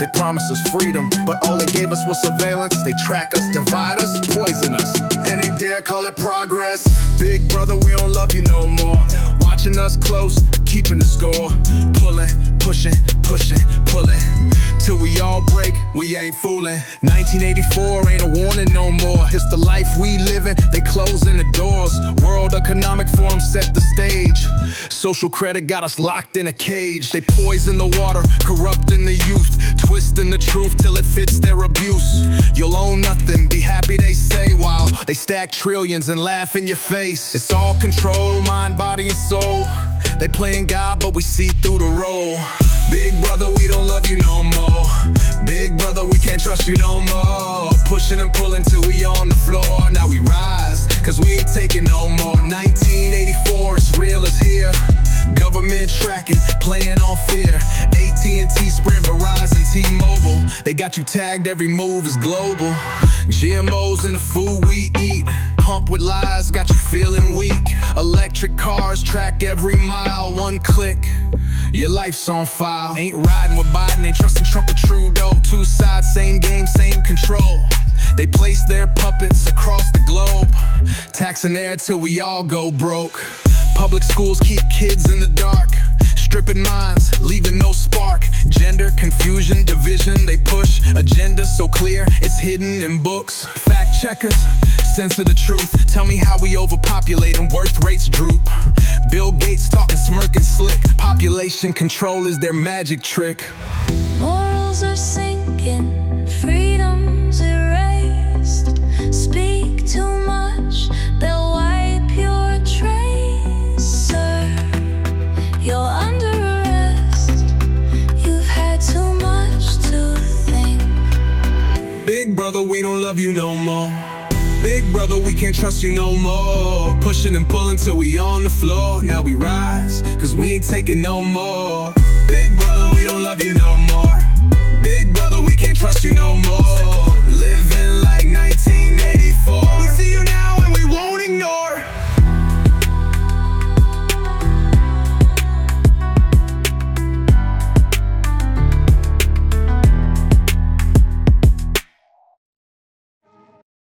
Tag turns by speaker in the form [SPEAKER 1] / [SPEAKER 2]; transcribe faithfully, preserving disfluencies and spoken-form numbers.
[SPEAKER 1] They promised us freedom, but all they gave us was surveillance. They track us, divide us, poison us, and they dare call it progress. Big brother, we don't love you no more. Watching us close, keeping the score. Pulling, pushing, pushing, pulling, till we all break, we ain't fooling. nineteen eighty-four ain't a warning no more. It's the life we living, they closing the doors. World Economic Forum set the stage. Social credit got us locked in a cage. They poison the water, corrupting the youth, twisting the truth till it fits their abuse. You'll own nothing, be happy they say, while they stack trillions and laugh in your face. It's all control, mind, body, and soul. They playing God, but we see through the role. Big brother, we don't love you no more. Big brother, we can't trust you no more. Pushing and pulling till we on the floor. Now we rise, cause we ain't taking no more. nineteen eighty-four, it's real as here. Government tracking, playing on fear. A T and T, Sprint, Verizon, T-Mobile. They got you tagged, every move is global. G M Os in the food we eat. Pump with lies, got you feeling weak. Electric cars track every mile, one click, your life's on file. Ain't riding with Biden, ain't trusting Trump or Trudeau. Two sides, same game, same control. They place their puppets across the globe, taxing air till we all go broke. Public schools keep kids in the dark, stripping minds, leaving no spark. Gender, confusion, division, they push agenda so clear, it's hidden in books. Fact checkers, censor the truth. Tell me how we overpopulate and birth rates droop. Bill Gates talking smirking slick. Population control is their magic trick.
[SPEAKER 2] Morals are sinking, freedom's erased. Speak too much, they'll wipe your trace. Sir, you're under arrest. You've had too much to think.
[SPEAKER 1] Big brother, we don't love you no more. Big brother, we can't trust you no more. Pushing and pulling till we on the floor. Now we rise, cause we ain't taking no more. Big brother, we don't love you no more.